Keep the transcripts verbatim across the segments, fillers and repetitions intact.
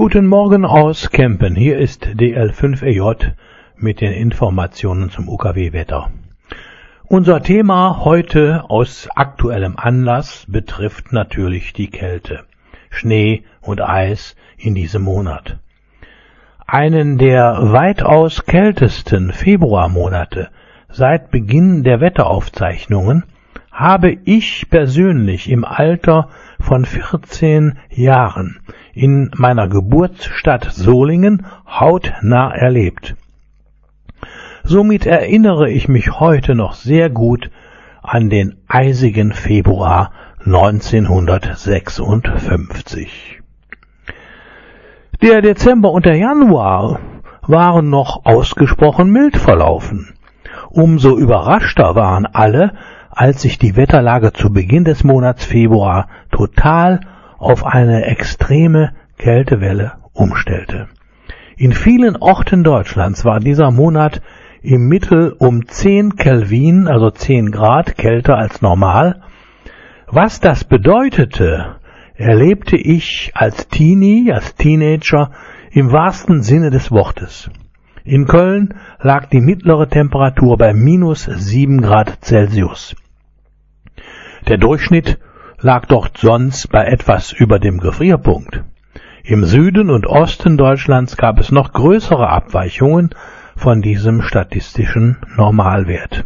Guten Morgen aus Kempen. Hier ist D L fünf E J mit den Informationen zum U K W-Wetter. Unser Thema heute aus aktuellem Anlass betrifft natürlich die Kälte, Schnee und Eis in diesem Monat. Einen der weitaus kältesten Februarmonate seit Beginn der Wetteraufzeichnungen habe ich persönlich im Alter von vierzehn Jahren in meiner Geburtsstadt Solingen hautnah erlebt. Somit erinnere ich mich heute noch sehr gut an den eisigen Februar neunzehnhundertsechsundfünfzig. Der Dezember und der Januar waren noch ausgesprochen mild verlaufen. Umso überraschter waren alle, als sich die Wetterlage zu Beginn des Monats Februar total auf eine extreme Kältewelle umstellte. In vielen Orten Deutschlands war dieser Monat im Mittel um zehn Kelvin, also zehn Grad, kälter als normal. Was das bedeutete, erlebte ich als Teenie, als Teenager im wahrsten Sinne des Wortes. In Köln lag die mittlere Temperatur bei minus sieben Grad Celsius. Der Durchschnitt lag dort sonst bei etwas über dem Gefrierpunkt. Im Süden und Osten Deutschlands gab es noch größere Abweichungen von diesem statistischen Normalwert.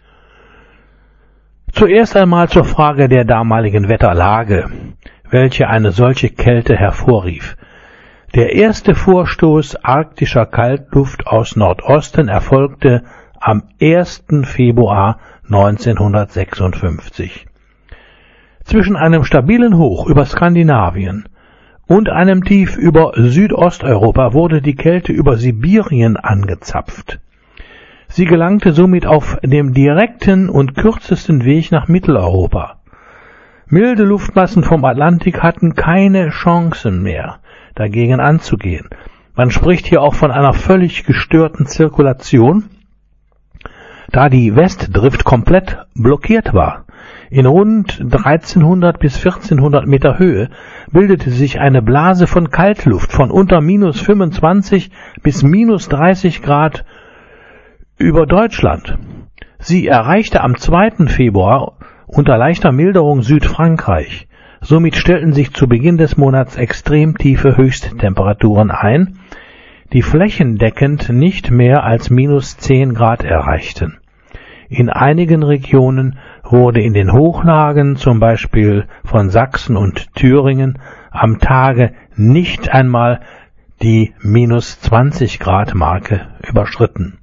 Zuerst einmal zur Frage der damaligen Wetterlage, welche eine solche Kälte hervorrief. Der erste Vorstoß arktischer Kaltluft aus Nordosten erfolgte am ersten Februar neunzehnhundertsechsundfünfzig. Zwischen einem stabilen Hoch über Skandinavien und einem Tief über Südosteuropa wurde die Kälte über Sibirien angezapft. Sie gelangte somit auf dem direkten und kürzesten Weg nach Mitteleuropa. Milde Luftmassen vom Atlantik hatten keine Chancen mehr, dagegen anzugehen. Man spricht hier auch von einer völlig gestörten Zirkulation, da die Westdrift komplett blockiert war. In rund dreizehnhundert bis vierzehnhundert Meter Höhe bildete sich eine Blase von Kaltluft von unter minus fünfundzwanzig bis minus dreißig Grad über Deutschland. Sie erreichte am zweiten Februar unter leichter Milderung Südfrankreich. Somit stellten sich zu Beginn des Monats extrem tiefe Höchsttemperaturen ein, die flächendeckend nicht mehr als minus zehn Grad erreichten. In einigen Regionen wurde in den Hochlagen, zum Beispiel von Sachsen und Thüringen, am Tage nicht einmal die minus zwanzig Grad Marke überschritten.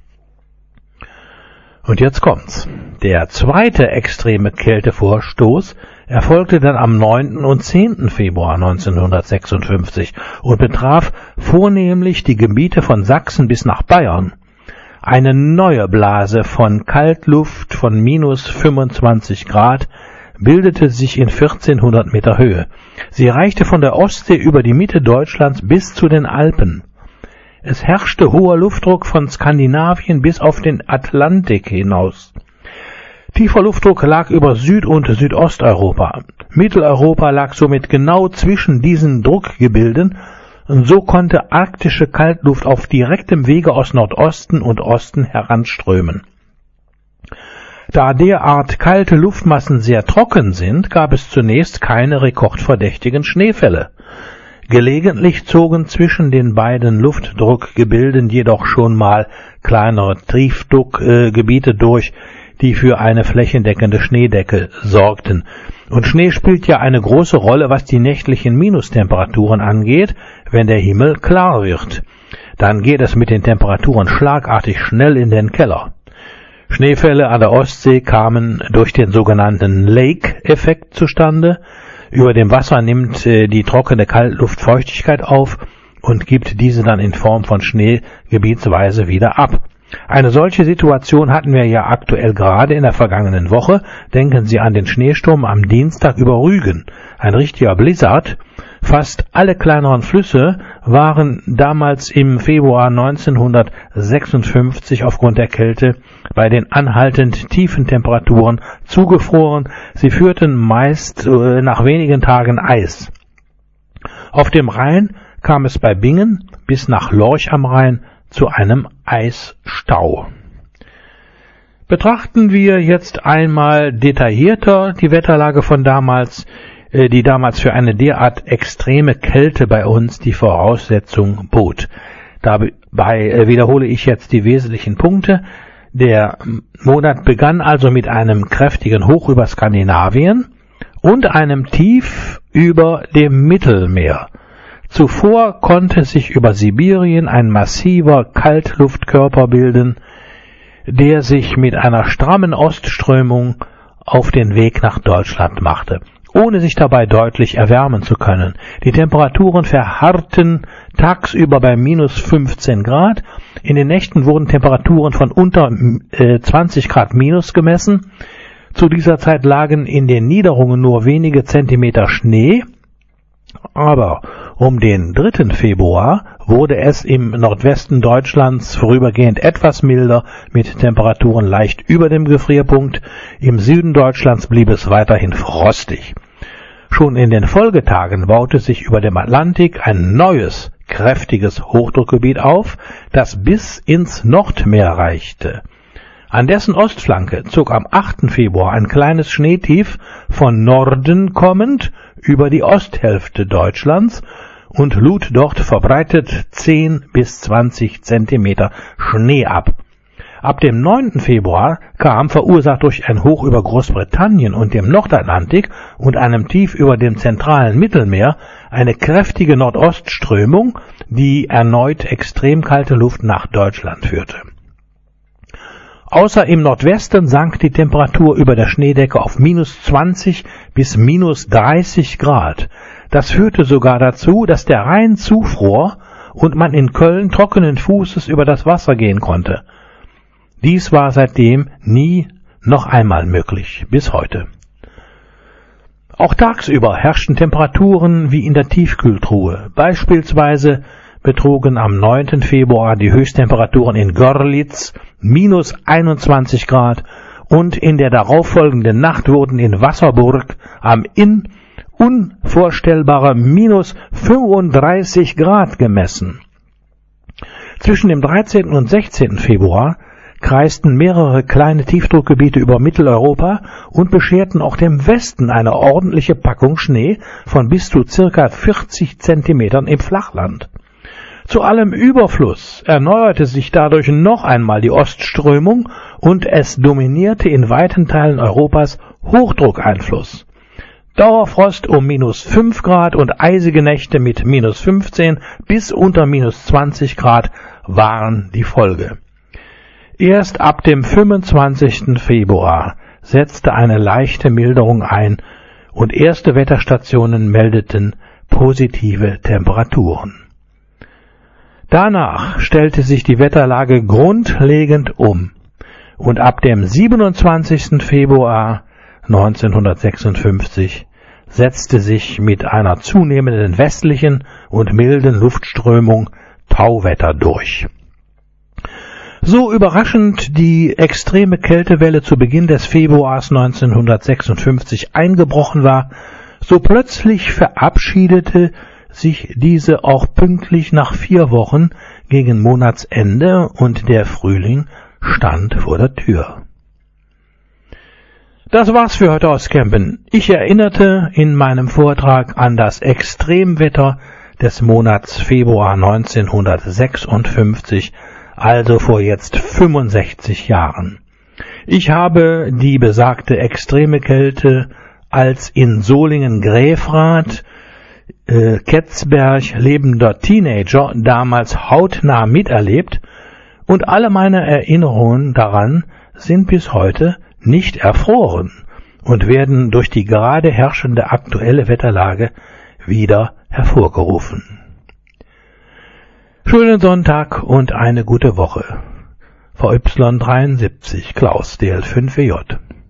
Und jetzt kommt's. Der zweite extreme Kältevorstoß erfolgte dann am neunten und zehnten Februar neunzehnhundertsechsundfünfzig und betraf vornehmlich die Gebiete von Sachsen bis nach Bayern. Eine neue Blase von Kaltluft von minus fünfundzwanzig Grad bildete sich in vierzehnhundert Meter Höhe. Sie reichte von der Ostsee über die Mitte Deutschlands bis zu den Alpen. Es herrschte hoher Luftdruck von Skandinavien bis auf den Atlantik hinaus. Tiefer Luftdruck lag über Süd- und Südosteuropa. Mitteleuropa lag somit genau zwischen diesen Druckgebilden, und so konnte arktische Kaltluft auf direktem Wege aus Nordosten und Osten heranströmen. Da derart kalte Luftmassen sehr trocken sind, gab es zunächst keine rekordverdächtigen Schneefälle. Gelegentlich zogen zwischen den beiden Luftdruckgebilden jedoch schon mal kleinere Tiefdruckgebiete äh, durch, die für eine flächendeckende Schneedecke sorgten. Und Schnee spielt ja eine große Rolle, was die nächtlichen Minustemperaturen angeht, wenn der Himmel klar wird. Dann geht es mit den Temperaturen schlagartig schnell in den Keller. Schneefälle an der Ostsee kamen durch den sogenannten Lake-Effekt zustande. Über dem Wasser nimmt äh, die trockene Kaltluft Feuchtigkeit auf und gibt diese dann in Form von Schnee gebietsweise wieder ab. Eine solche Situation hatten wir ja aktuell gerade in der vergangenen Woche. Denken Sie an den Schneesturm am Dienstag über Rügen. Ein richtiger Blizzard. Fast alle kleineren Flüsse waren damals im Februar neunzehnhundertsechsundfünfzig aufgrund der Kälte bei den anhaltend tiefen Temperaturen zugefroren. Sie führten meist äh, nach wenigen Tagen Eis. Auf dem Rhein kam es bei Bingen bis nach Lorch am Rhein zu einem Eisstau. Betrachten wir jetzt einmal detaillierter die Wetterlage von damals, die damals für eine derart extreme Kälte bei uns die Voraussetzung bot. Dabei wiederhole ich jetzt die wesentlichen Punkte. Der Monat begann also mit einem kräftigen Hoch über Skandinavien und einem Tief über dem Mittelmeer. Zuvor konnte sich über Sibirien ein massiver Kaltluftkörper bilden, der sich mit einer strammen Ostströmung auf den Weg nach Deutschland machte, ohne sich dabei deutlich erwärmen zu können. Die Temperaturen verharrten tagsüber bei minus fünfzehn Grad. In den Nächten wurden Temperaturen von unter äh, zwanzig Grad minus gemessen. Zu dieser Zeit lagen in den Niederungen nur wenige Zentimeter Schnee. Aber um den dritten Februar wurde es im Nordwesten Deutschlands vorübergehend etwas milder mit Temperaturen leicht über dem Gefrierpunkt. Im Süden Deutschlands blieb es weiterhin frostig. Schon in den Folgetagen baute sich über dem Atlantik ein neues, kräftiges Hochdruckgebiet auf, das bis ins Nordmeer reichte. An dessen Ostflanke zog am achten Februar ein kleines Schneetief von Norden kommend über die Osthälfte Deutschlands und lud dort verbreitet zehn bis zwanzig Zentimeter Schnee ab. Ab dem neunten Februar kam, verursacht durch ein Hoch über Großbritannien und dem Nordatlantik und einem Tief über dem zentralen Mittelmeer, eine kräftige Nordostströmung, die erneut extrem kalte Luft nach Deutschland führte. Außer im Nordwesten sank die Temperatur über der Schneedecke auf minus zwanzig bis minus dreißig Grad. Das führte sogar dazu, dass der Rhein zufror und man in Köln trockenen Fußes über das Wasser gehen konnte. Dies war seitdem nie noch einmal möglich, bis heute. Auch tagsüber herrschten Temperaturen wie in der Tiefkühltruhe. Beispielsweise betrugen am neunten Februar die Höchsttemperaturen in Görlitz minus einundzwanzig Grad und in der darauffolgenden Nacht wurden in Wasserburg am Inn unvorstellbare minus fünfunddreißig Grad gemessen. Zwischen dem dreizehnten und sechzehnten Februar kreisten mehrere kleine Tiefdruckgebiete über Mitteleuropa und bescherten auch dem Westen eine ordentliche Packung Schnee von bis zu circa vierzig Zentimetern im Flachland. Zu allem Überfluss erneuerte sich dadurch noch einmal die Ostströmung und es dominierte in weiten Teilen Europas Hochdruckeinfluss. Dauerfrost um minus fünf Grad und eisige Nächte mit minus fünfzehn bis unter minus zwanzig Grad waren die Folge. Erst ab dem fünfundzwanzigsten Februar setzte eine leichte Milderung ein und erste Wetterstationen meldeten positive Temperaturen. Danach stellte sich die Wetterlage grundlegend um und ab dem siebenundzwanzigsten Februar neunzehnhundertsechsundfünfzig setzte sich mit einer zunehmenden westlichen und milden Luftströmung Tauwetter durch. So überraschend die extreme Kältewelle zu Beginn des Februars neunzehnhundertsechsundfünfzig eingebrochen war, so plötzlich verabschiedete sich diese auch pünktlich nach vier Wochen gegen Monatsende und der Frühling stand vor der Tür. Das war's für heute aus Kempen. Ich erinnerte in meinem Vortrag an das Extremwetter des Monats Februar neunzehnhundertsechsundfünfzig, also vor jetzt fünfundsechzig Jahren. Ich habe die besagte extreme Kälte als in Solingen-Gräfrath äh, Ketzberg lebender Teenager damals hautnah miterlebt und alle meine Erinnerungen daran sind bis heute nicht erfroren und werden durch die gerade herrschende aktuelle Wetterlage wieder hervorgerufen. Schönen Sonntag und eine gute Woche. V Y dreiundsiebzig Klaus D L fünf W J